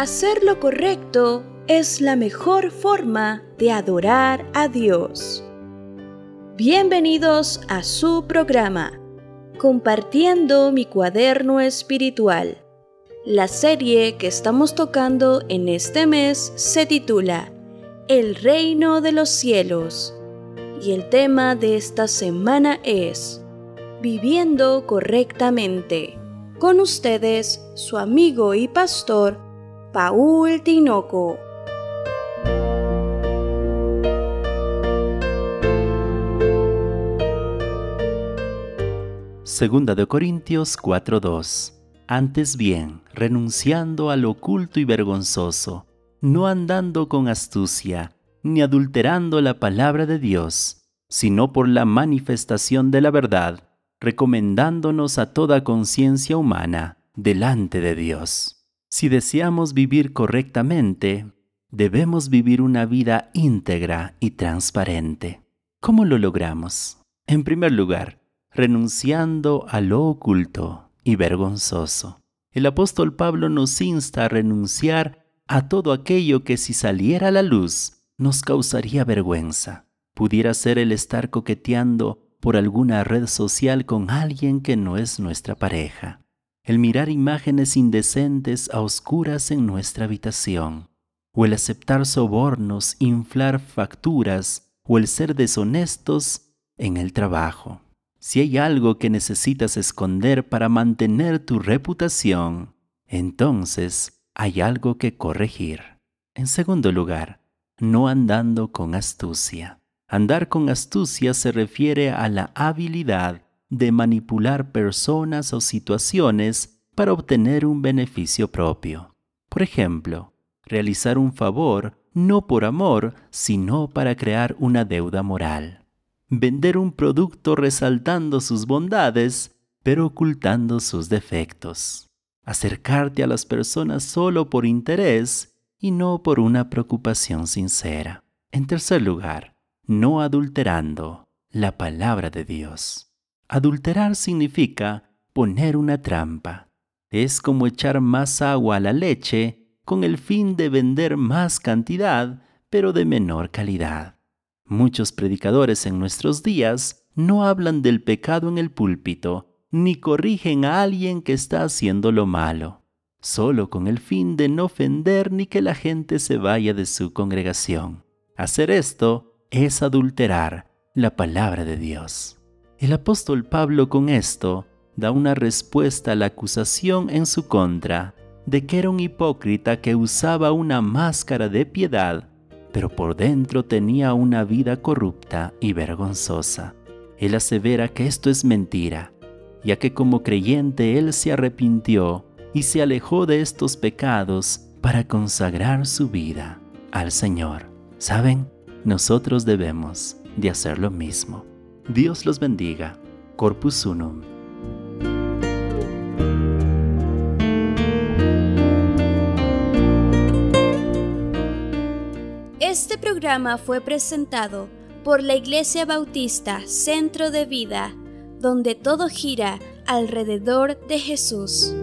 Hacer lo correcto es la mejor forma de adorar a Dios. Bienvenidos a su programa, Compartiendo mi cuaderno espiritual. La serie que estamos tocando en este mes se titula El Reino de los Cielos. Y el tema de esta semana es Viviendo correctamente. Con ustedes, su amigo y pastor, Paul Tinoco. Segunda de Corintios 4:2. Antes bien, renunciando a lo oculto y vergonzoso, no andando con astucia, ni adulterando la palabra de Dios, sino por la manifestación de la verdad, recomendándonos a toda conciencia humana delante de Dios. Si deseamos vivir correctamente, debemos vivir una vida íntegra y transparente. ¿Cómo lo logramos? En primer lugar, renunciando a lo oculto y vergonzoso. El apóstol Pablo nos insta a renunciar a todo aquello que si saliera a la luz nos causaría vergüenza. Pudiera ser el estar coqueteando por alguna red social con alguien que no es nuestra pareja. El mirar imágenes indecentes a oscuras en nuestra habitación. O el aceptar sobornos, inflar facturas o el ser deshonestos en el trabajo. Si hay algo que necesitas esconder para mantener tu reputación, entonces hay algo que corregir. En segundo lugar, no andando con astucia. Andar con astucia se refiere a la habilidad de manipular personas o situaciones para obtener un beneficio propio. Por ejemplo, realizar un favor no por amor, sino para crear una deuda moral. Vender un producto resaltando sus bondades, pero ocultando sus defectos. Acercarte a las personas solo por interés y no por una preocupación sincera. En tercer lugar, no adulterando la palabra de Dios. Adulterar significa poner una trampa. Es como echar más agua a la leche con el fin de vender más cantidad, pero de menor calidad. Muchos predicadores en nuestros días no hablan del pecado en el púlpito, ni corrigen a alguien que está haciendo lo malo, solo con el fin de no ofender ni que la gente se vaya de su congregación. Hacer esto es adulterar la palabra de Dios. El apóstol Pablo con esto da una respuesta a la acusación en su contra de que era un hipócrita que usaba una máscara de piedad, pero por dentro tenía una vida corrupta y vergonzosa. Él asevera que esto es mentira, ya que como creyente él se arrepintió y se alejó de estos pecados para consagrar su vida al Señor. ¿Saben? Nosotros debemos de hacer lo mismo. Dios los bendiga. Corpus Unum. Este programa fue presentado por la Iglesia Bautista Centro de Vida, donde todo gira alrededor de Jesús.